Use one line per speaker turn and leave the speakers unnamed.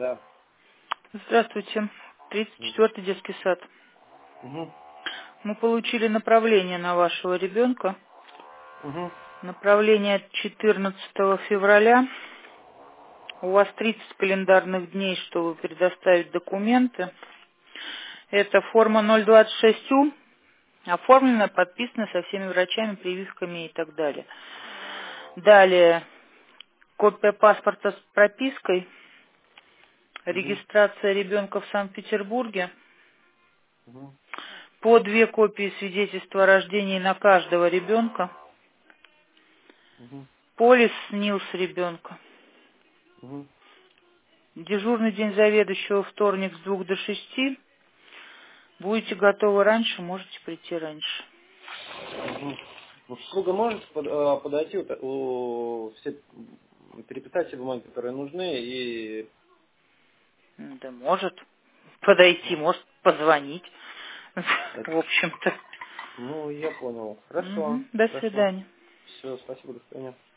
Да.
Здравствуйте. 34-й детский сад.
Угу.
Мы получили направление на вашего ребенка.
Угу.
Направление от 14 февраля. У вас 30 календарных дней, чтобы предоставить документы. Это форма 026У, оформлена, подписана со всеми врачами, прививками и так далее. Далее, копия паспорта с пропиской,
Угу.
регистрация ребенка в Санкт-Петербурге,
Угу.
по 2 копии свидетельства о рождении на каждого ребенка,
Угу.
полис СНИЛС ребенка.
Угу.
Дежурный день заведующего вторник с 2 до 6. Будете готовы раньше, можете прийти раньше.
Угу. Ну, супруга может подойти, все, переписать все бумаги, которые нужны, и...
Да может подойти, может позвонить.
это-
В общем-то.
Ну, я понял. Хорошо.
До
Хорошо.
свидания.
Все, спасибо, до свидания.